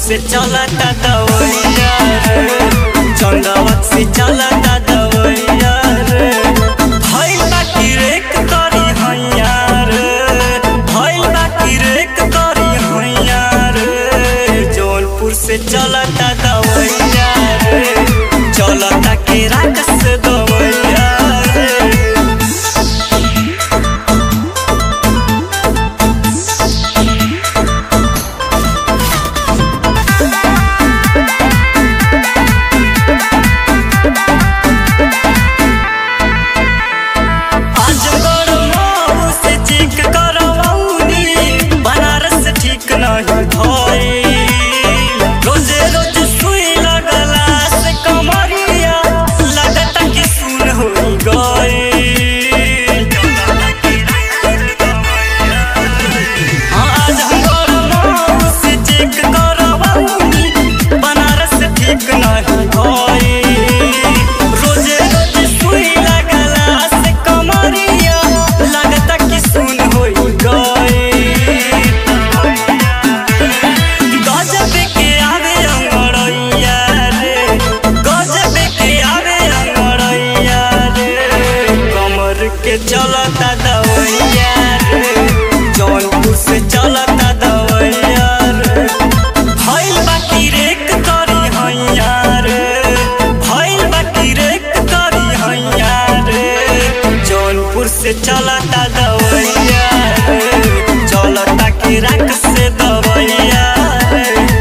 से चलता दवैया रे, चंदवा से चलता दवैया रे। भइल बाकी रेक करी हैया रे, भइल बाकी रेक करी हैया रे। जौनपुर से चलता दवैया रे, चलता के रात से दवैया रे। रोजे रोज सुई लगला से कमरिया लगता कि सुन हो गई। आज हम से चेक करवाऊनी, बनारस ठीक नहीं भई। रोजे रोज सुई लगला से कमरिया लगता कि सुन हो गई। के चलता दवैया रे, जौनपुर से चलता दवैया रे। भइल बाकी रेक करी हैया रे, भइल बाकी रेक करी हैया रे। जौनपुर से चलता दवैया रे, चलता के राख से दवैया रे।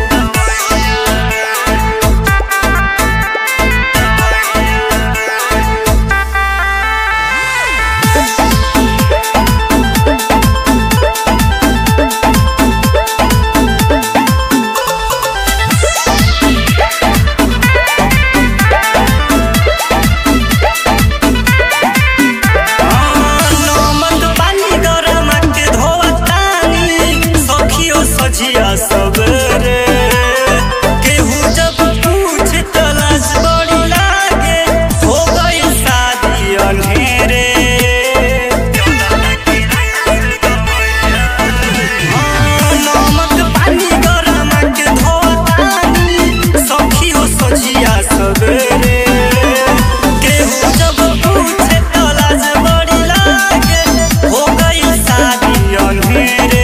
सबरे केहू जब पूछ तलाश बड़ी लागे, हो गई शादी अंधेरे। नमक पानी गरम के धोतानी, सखी हो सजिया सबरे। केहू जब पूछ तलाश बड़ी लागे, हो गई शादी अंधेरे।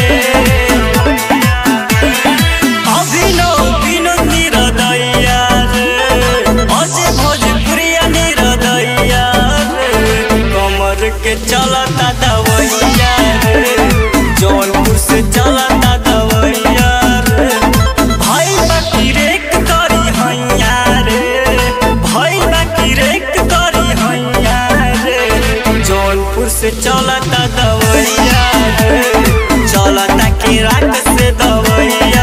के चलता दवैया रे, जौनपुर से चलता दवैया रे। भइल बाकी रेक करी हैया रे, भइल बाकी रेक करी हैया रे। जौनपुर से चलता दवैया रे, चलता के रात से दवैया।